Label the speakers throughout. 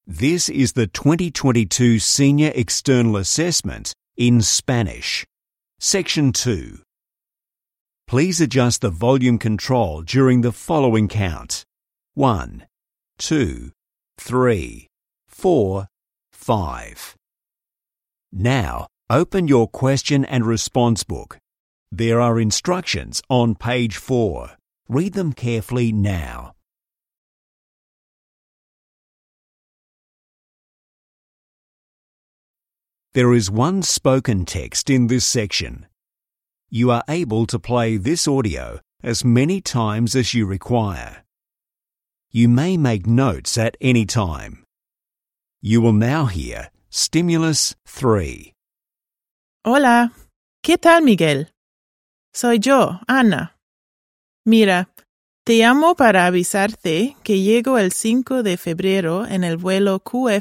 Speaker 1: This is the 2022 Senior External Assessment in Spanish. Section 2. Please adjust the volume control during the following count. 1, 2, 3, 4, 5. Now, open your question and response book. There are instructions on page 4. Read them carefully now. There is one spoken text in this section. You are able to play this audio as many times as you require. You may make notes at any time. You will now hear Stimulus 3.
Speaker 2: Hola, ¿qué tal, Miguel? Soy yo, Ana. Mira, te llamo para avisarte que llego el 5 de febrero en el vuelo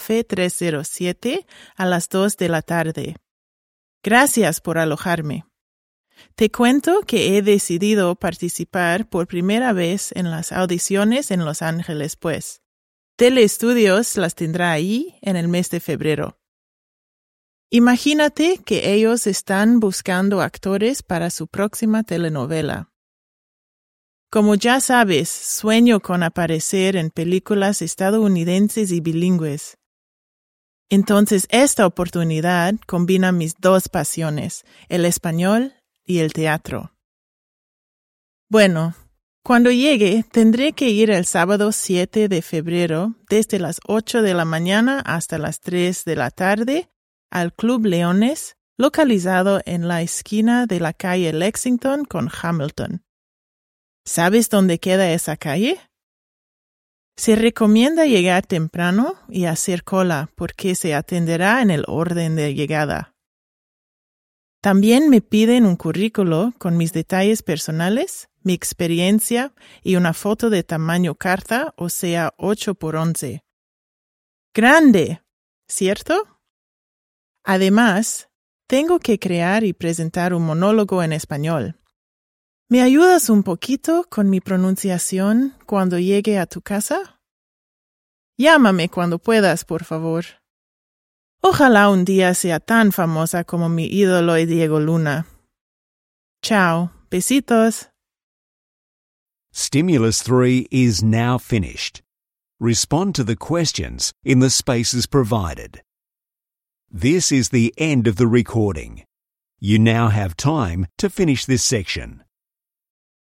Speaker 2: QF307 a las 2 de la tarde. Gracias por alojarme. Te cuento que he decidido participar por primera vez en las audiciones en Los Ángeles, pues. Telestudios las tendrá ahí en el mes de febrero. Imagínate que ellos están buscando actores para su próxima telenovela. Como ya sabes, sueño con aparecer en películas estadounidenses y bilingües. Entonces, esta oportunidad combina mis dos pasiones, el español y el teatro. Bueno, cuando llegue, tendré que ir el sábado 7 de febrero, desde las 8 de la mañana hasta las 3 de la tarde, al Club Leones, localizado en la esquina de la calle Lexington con Hamilton. ¿Sabes dónde queda esa calle? Se recomienda llegar temprano y hacer cola porque se atenderá en el orden de llegada. También me piden un currículo con mis detalles personales, mi experiencia y una foto de tamaño carta, o sea 8x11. ¡Grande! ¿Cierto? Además, tengo que crear y presentar un monólogo en español. ¿Me ayudas un poquito con mi pronunciación cuando llegue a tu casa? Llámame cuando puedas, por favor. Ojalá un día sea tan famosa como mi ídolo Diego Luna. Chao. Besitos.
Speaker 1: Stimulus 3 is now finished. Respond to the questions in the spaces provided. This is the end of the recording. You now have time to finish this section.